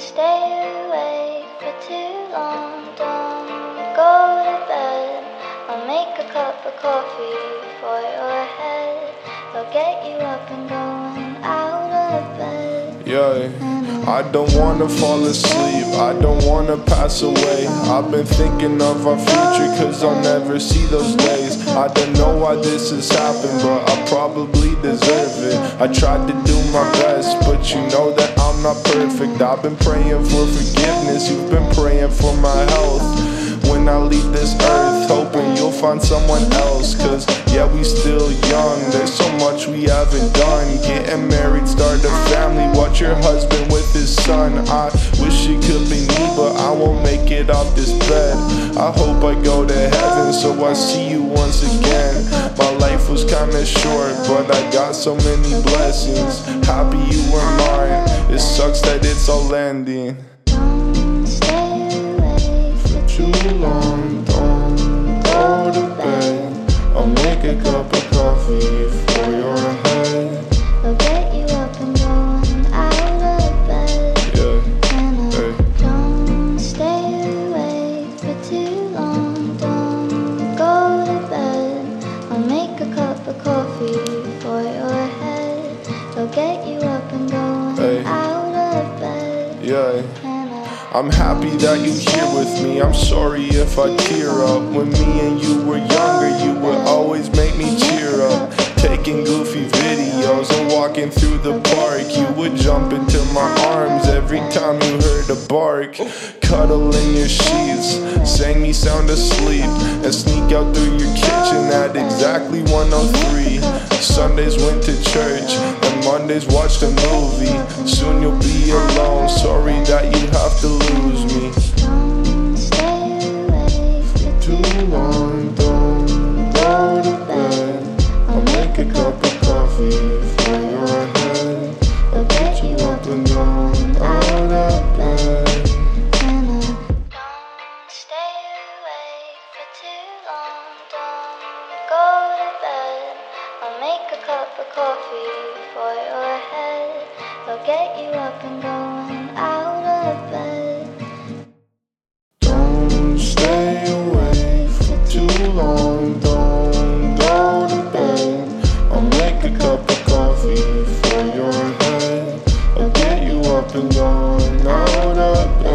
stay awake for too long. Don't go to bed. I'll make a cup of coffee for your head. I'll get you up and going out of bed. Yeah, I don't wanna fall asleep, I don't wanna pass away. I've been thinking of our future, cause I'll never see those days. I don't know why this has happened, but I probably deserve it. I tried to do my best, but you know that I'm not perfect. I've been praying for forgiveness, you've been praying for my health. When I leave this earth, hoping you'll find someone else. Cause yeah, we still young, there's so much we haven't done. Getting married, start a family, watch your husband with his son. I wish it could be me, but I won't make it off this bed. I hope I go to heaven, so I see you once again. My life was kinda short, but I got so many blessings. Happy you were mine, it sucks that it's all ending. Too long, don't go to bed. I'll make a cup of coffee for your head. I'll get you up and going out of bed. Yeah, And hey. don't stay awake for too long. Don't go to bed. I'll make a cup of coffee for your head. I'll get you up and going Hey. out of bed. Yeah. And I'm happy that you're here with me. I'm sorry if I tear up. When me and you were younger, you would always make me cheer up. Taking goofy videos and walking through the park, you would jump into my arms every time you heard a bark. Cuddle in your sheets, sang me sound asleep, and sneak out through your kitchen at exactly 1:03. Sundays went to church, and Mondays watched a movie. Soon you'll be alone, sorry that you have to lose me. don't stay awake for Too long, don't go to bed. I'll make a cup of coffee for your head. I'll get you up and going out of bed. And don't stay awake for too long. Don't go to bed. I'll make a cup of coffee for your head. I'll get you up and going out of bed. Don't stay awake for too long, don't go to bed. I'll make a cup of coffee for your head. I'll get you up and going out of bed.